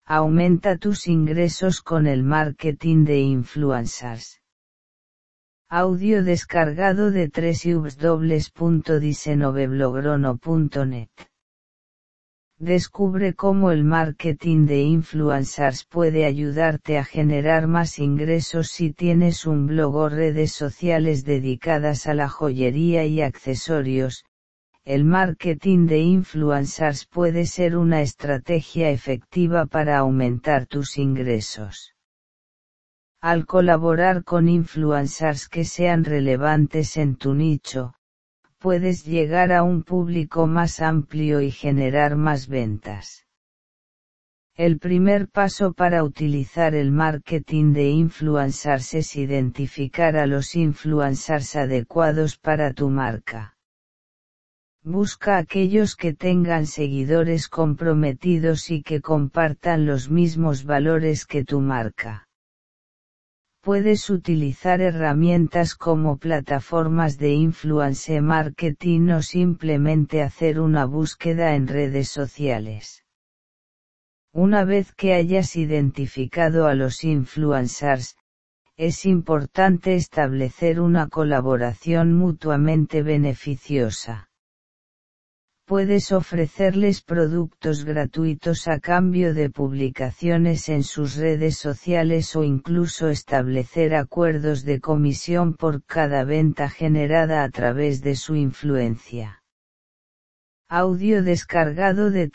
Aumenta tus ingresos con el marketing de influencers. Audio descargado de www.diseñoveblogro.net. Descubre cómo el marketing de influencers puede ayudarte a generar más ingresos si tienes un blog o redes sociales dedicadas a la joyería y accesorios. El marketing de influencers puede ser una estrategia efectiva para aumentar tus ingresos. Al colaborar con influencers que sean relevantes en tu nicho, puedes llegar a un público más amplio y generar más ventas. El primer paso para utilizar el marketing de influencers es identificar a los influencers adecuados para tu marca. Busca aquellos que tengan seguidores comprometidos y que compartan los mismos valores que tu marca. Puedes utilizar herramientas como plataformas de influencer marketing o simplemente hacer una búsqueda en redes sociales. Una vez que hayas identificado a los influencers, es importante establecer una colaboración mutuamente beneficiosa. Puedes ofrecerles productos gratuitos a cambio de publicaciones en sus redes sociales o incluso establecer acuerdos de comisión por cada venta generada a través de su influencia. Audio descargado de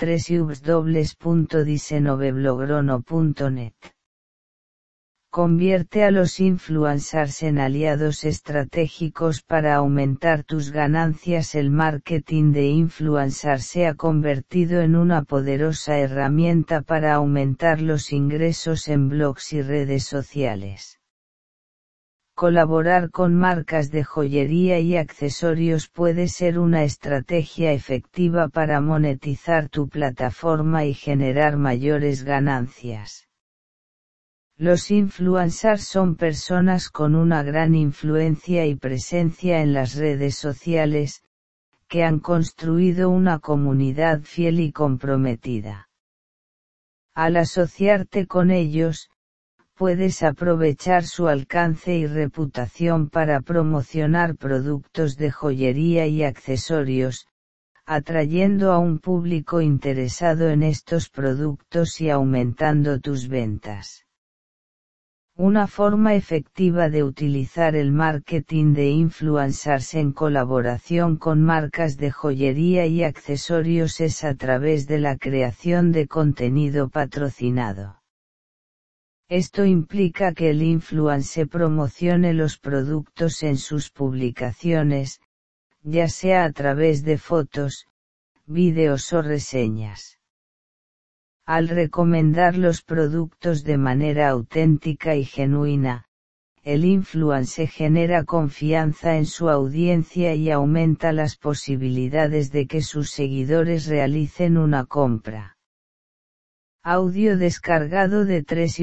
www.diseñoveblogro.net. Convierte a los influencers en aliados estratégicos para aumentar tus ganancias. El marketing de influencers se ha convertido en una poderosa herramienta para aumentar los ingresos en blogs y redes sociales. Colaborar con marcas de joyería y accesorios puede ser una estrategia efectiva para monetizar tu plataforma y generar mayores ganancias. Los influencers son personas con una gran influencia y presencia en las redes sociales, que han construido una comunidad fiel y comprometida. Al asociarte con ellos, puedes aprovechar su alcance y reputación para promocionar productos de joyería y accesorios, atrayendo a un público interesado en estos productos y aumentando tus ventas. Una forma efectiva de utilizar el marketing de influencers en colaboración con marcas de joyería y accesorios es a través de la creación de contenido patrocinado. Esto implica que el influencer promocione los productos en sus publicaciones, ya sea a través de fotos, vídeos o reseñas. Al recomendar los productos de manera auténtica y genuina, el influencer genera confianza en su audiencia y aumenta las posibilidades de que sus seguidores realicen una compra. Audio descargado de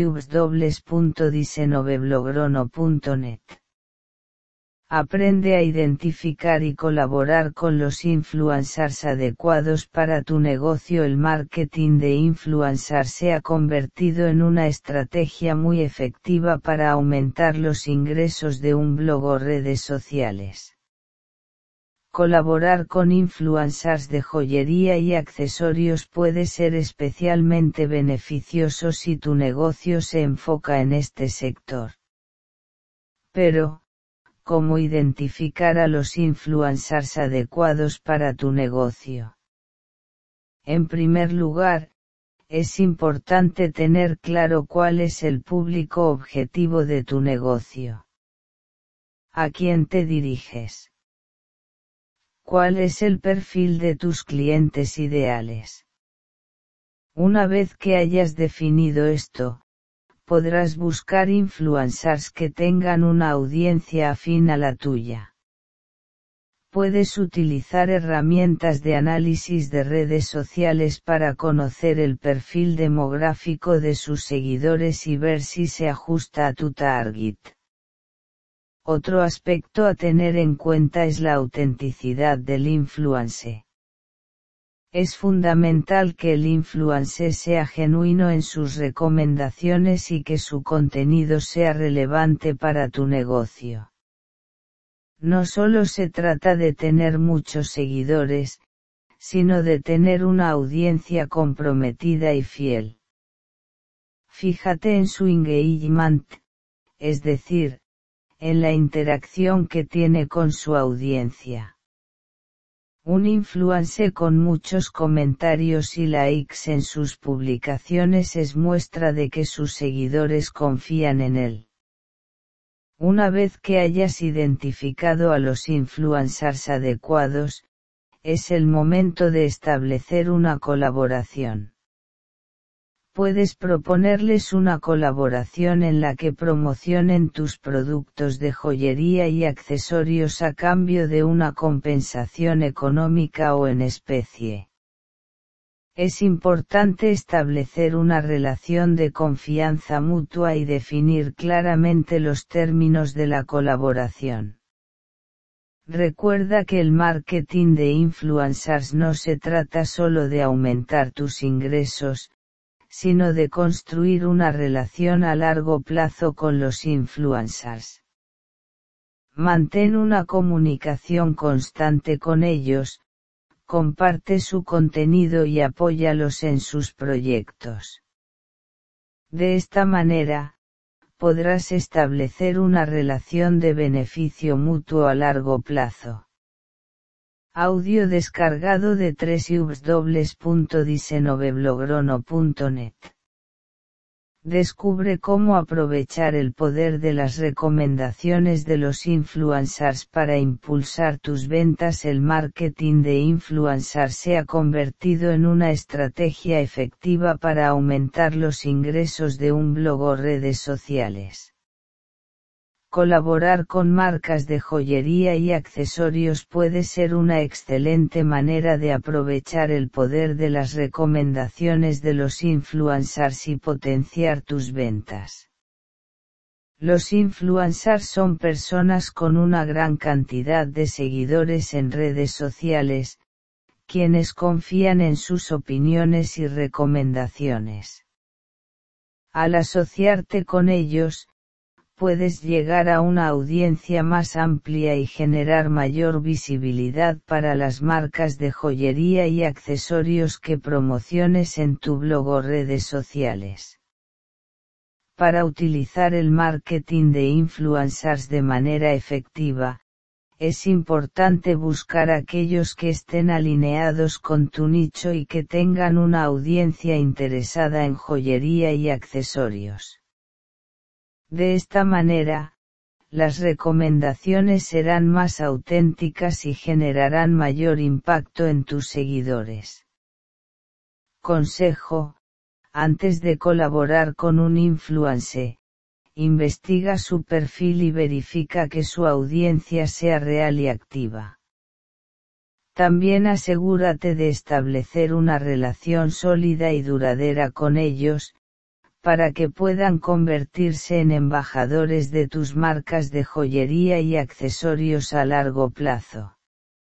www.diseñoveblogro.net. Aprende a identificar y colaborar con los influencers adecuados para tu negocio. El marketing de influencers se ha convertido en una estrategia muy efectiva para aumentar los ingresos de un blog o redes sociales. Colaborar con influencers de joyería y accesorios puede ser especialmente beneficioso si tu negocio se enfoca en este sector. Pero, ¿cómo identificar a los influencers adecuados para tu negocio? En primer lugar, es importante tener claro cuál es el público objetivo de tu negocio. ¿A quién te diriges? ¿Cuál es el perfil de tus clientes ideales? Una vez que hayas definido esto, podrás buscar influencers que tengan una audiencia afín a la tuya. Puedes utilizar herramientas de análisis de redes sociales para conocer el perfil demográfico de sus seguidores y ver si se ajusta a tu target. Otro aspecto a tener en cuenta es la autenticidad del influencer. Es fundamental que el influencer sea genuino en sus recomendaciones y que su contenido sea relevante para tu negocio. No solo se trata de tener muchos seguidores, sino de tener una audiencia comprometida y fiel. Fíjate en su engagement, es decir, en la interacción que tiene con su audiencia. Un influencer con muchos comentarios y likes en sus publicaciones es muestra de que sus seguidores confían en él. Una vez que hayas identificado a los influencers adecuados, es el momento de establecer una colaboración. Puedes proponerles una colaboración en la que promocionen tus productos de joyería y accesorios a cambio de una compensación económica o en especie. Es importante establecer una relación de confianza mutua y definir claramente los términos de la colaboración. Recuerda que el marketing de influencers no se trata solo de aumentar tus ingresos, sino de construir una relación a largo plazo con los influencers. Mantén una comunicación constante con ellos, comparte su contenido y apóyalos en sus proyectos. De esta manera, podrás establecer una relación de beneficio mutuo a largo plazo. Audio descargado de www.diseñoveblogro.net. Descubre cómo aprovechar el poder de las recomendaciones de los influencers para impulsar tus ventas. El marketing de influencers se ha convertido en una estrategia efectiva para aumentar los ingresos de un blog o redes sociales. Colaborar con marcas de joyería y accesorios puede ser una excelente manera de aprovechar el poder de las recomendaciones de los influencers y potenciar tus ventas. Los influencers son personas con una gran cantidad de seguidores en redes sociales, quienes confían en sus opiniones y recomendaciones. Al asociarte con ellos, puedes llegar a una audiencia más amplia y generar mayor visibilidad para las marcas de joyería y accesorios que promociones en tu blog o redes sociales. Para utilizar el marketing de influencers de manera efectiva, es importante buscar aquellos que estén alineados con tu nicho y que tengan una audiencia interesada en joyería y accesorios. De esta manera, las recomendaciones serán más auténticas y generarán mayor impacto en tus seguidores. Consejo: antes de colaborar con un influencer, investiga su perfil y verifica que su audiencia sea real y activa. También asegúrate de establecer una relación sólida y duradera con ellos, para que puedan convertirse en embajadores de tus marcas de joyería y accesorios a largo plazo.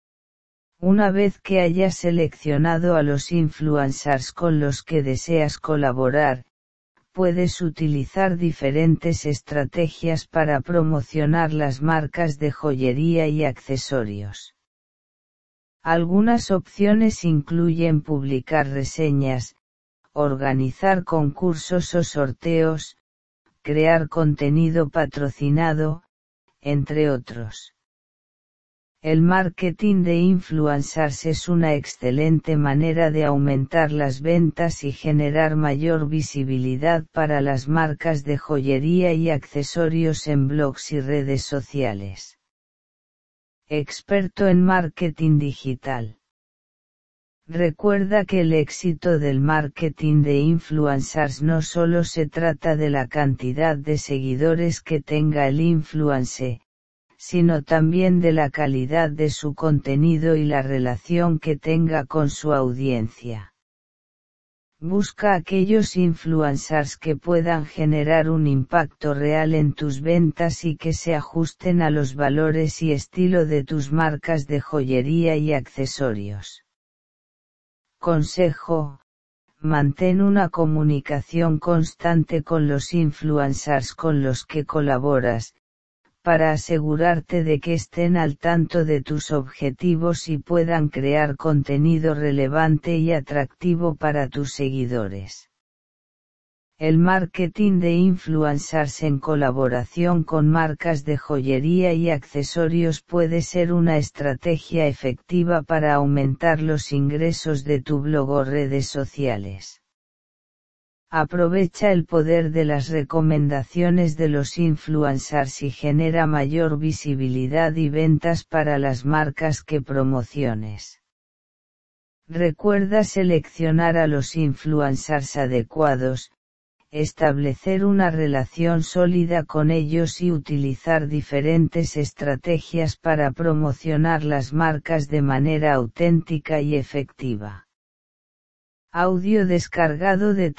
Una vez que hayas seleccionado a los influencers con los que deseas colaborar, puedes utilizar diferentes estrategias para promocionar las marcas de joyería y accesorios. Algunas opciones incluyen publicar reseñas, organizar concursos o sorteos, crear contenido patrocinado, entre otros. El marketing de influencers es una excelente manera de aumentar las ventas y generar mayor visibilidad para las marcas de joyería y accesorios en blogs y redes sociales. Experto en marketing digital. Recuerda que el éxito del marketing de influencers no solo se trata de la cantidad de seguidores que tenga el influencer, sino también de la calidad de su contenido y la relación que tenga con su audiencia. Busca aquellos influencers que puedan generar un impacto real en tus ventas y que se ajusten a los valores y estilo de tus marcas de joyería y accesorios. Consejo: mantén una comunicación constante con los influencers con los que colaboras, para asegurarte de que estén al tanto de tus objetivos y puedan crear contenido relevante y atractivo para tus seguidores. El marketing de influencers en colaboración con marcas de joyería y accesorios puede ser una estrategia efectiva para aumentar los ingresos de tu blog o redes sociales. Aprovecha el poder de las recomendaciones de los influencers y genera mayor visibilidad y ventas para las marcas que promociones. Recuerda seleccionar a los influencers adecuados, establecer una relación sólida con ellos y utilizar diferentes estrategias para promocionar las marcas de manera auténtica y efectiva. Audio descargado de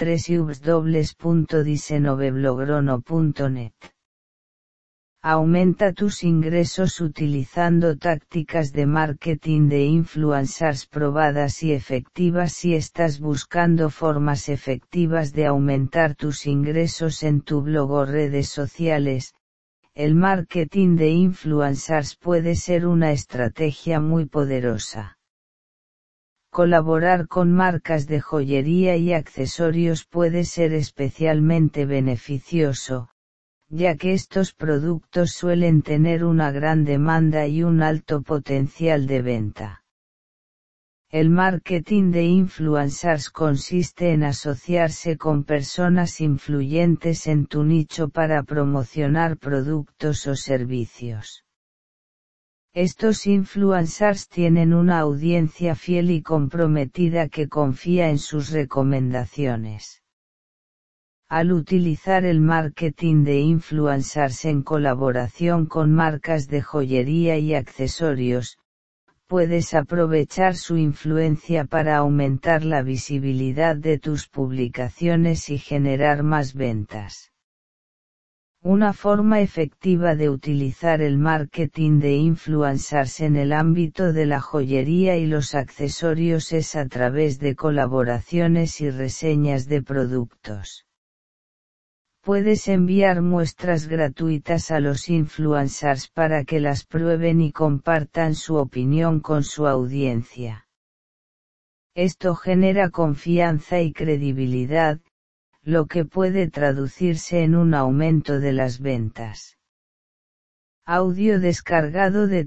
www.diseñoveblogro.net. Aumenta tus ingresos utilizando tácticas de marketing de influencers probadas y efectivas. Si estás buscando formas efectivas de aumentar tus ingresos en tu blog o redes sociales, el marketing de influencers puede ser una estrategia muy poderosa. Colaborar con marcas de joyería y accesorios puede ser especialmente beneficioso, ya que estos productos suelen tener una gran demanda y un alto potencial de venta. El marketing de influencers consiste en asociarse con personas influyentes en tu nicho para promocionar productos o servicios. Estos influencers tienen una audiencia fiel y comprometida que confía en sus recomendaciones. Al utilizar el marketing de influencers en colaboración con marcas de joyería y accesorios, puedes aprovechar su influencia para aumentar la visibilidad de tus publicaciones y generar más ventas. Una forma efectiva de utilizar el marketing de influencers en el ámbito de la joyería y los accesorios es a través de colaboraciones y reseñas de productos. Puedes enviar muestras gratuitas a los influencers para que las prueben y compartan su opinión con su audiencia. Esto genera confianza y credibilidad, lo que puede traducirse en un aumento de las ventas. Audio descargado de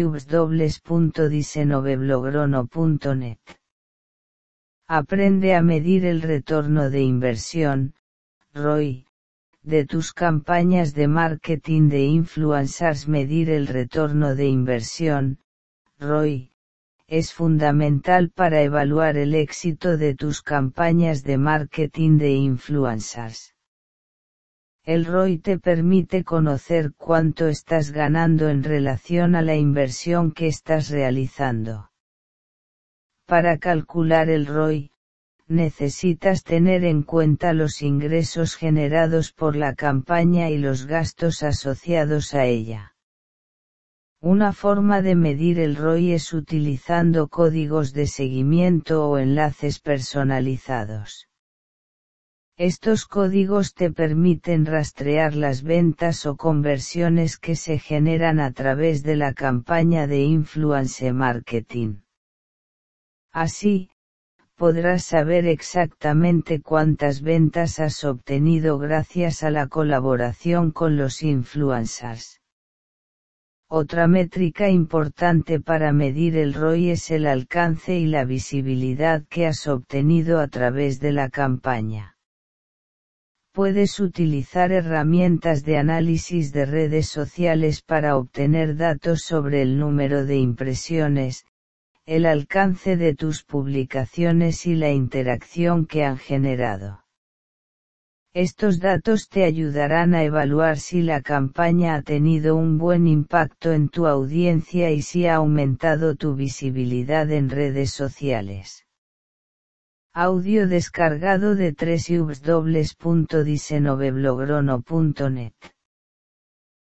www.diseñoveblogro.net. Aprende a medir el retorno de inversión, ROI, de tus campañas de marketing de influencers. Medir el retorno de inversión, ROI, es fundamental para evaluar el éxito de tus campañas de marketing de influencers. El ROI te permite conocer cuánto estás ganando en relación a la inversión que estás realizando. Para calcular el ROI, necesitas tener en cuenta los ingresos generados por la campaña y los gastos asociados a ella. Una forma de medir el ROI es utilizando códigos de seguimiento o enlaces personalizados. Estos códigos te permiten rastrear las ventas o conversiones que se generan a través de la campaña de influencer marketing. Así, podrás saber exactamente cuántas ventas has obtenido gracias a la colaboración con los influencers. Otra métrica importante para medir el ROI es el alcance y la visibilidad que has obtenido a través de la campaña. Puedes utilizar herramientas de análisis de redes sociales para obtener datos sobre el número de impresiones, el alcance de tus publicaciones y la interacción que han generado. Estos datos te ayudarán a evaluar si la campaña ha tenido un buen impacto en tu audiencia y si ha aumentado tu visibilidad en redes sociales. Audio descargado de www.diseñoveblogro.net.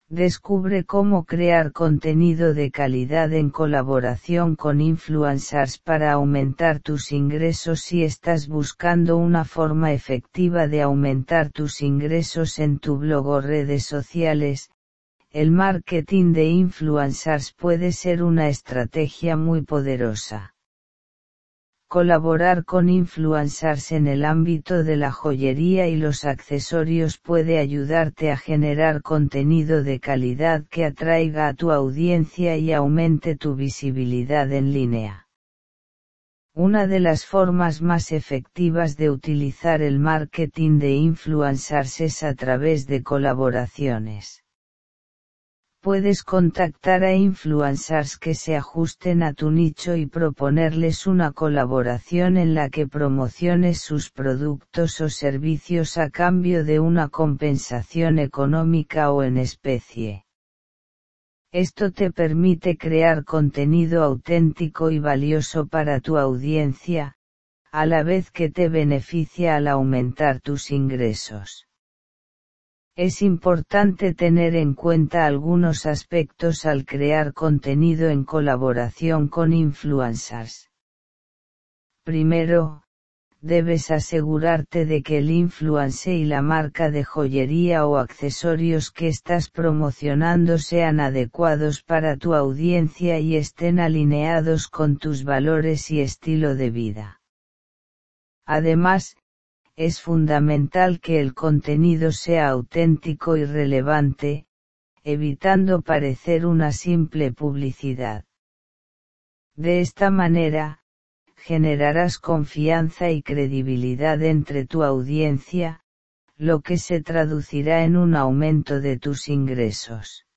Descubre cómo crear contenido de calidad en colaboración con influencers para aumentar tus ingresos. Si estás buscando una forma efectiva de aumentar tus ingresos en tu blog o redes sociales, el marketing de influencers puede ser una estrategia muy poderosa. Colaborar con influencers en el ámbito de la joyería y los accesorios puede ayudarte a generar contenido de calidad que atraiga a tu audiencia y aumente tu visibilidad en línea. Una de las formas más efectivas de utilizar el marketing de influencers es a través de colaboraciones. Puedes contactar a influencers que se ajusten a tu nicho y proponerles una colaboración en la que promociones sus productos o servicios a cambio de una compensación económica o en especie. Esto te permite crear contenido auténtico y valioso para tu audiencia, a la vez que te beneficia al aumentar tus ingresos. Es importante tener en cuenta algunos aspectos al crear contenido en colaboración con influencers. Primero, debes asegurarte de que el influencer y la marca de joyería o accesorios que estás promocionando sean adecuados para tu audiencia y estén alineados con tus valores y estilo de vida. Además, es fundamental que el contenido sea auténtico y relevante, evitando parecer una simple publicidad. De esta manera, generarás confianza y credibilidad entre tu audiencia, lo que se traducirá en un aumento de tus ingresos.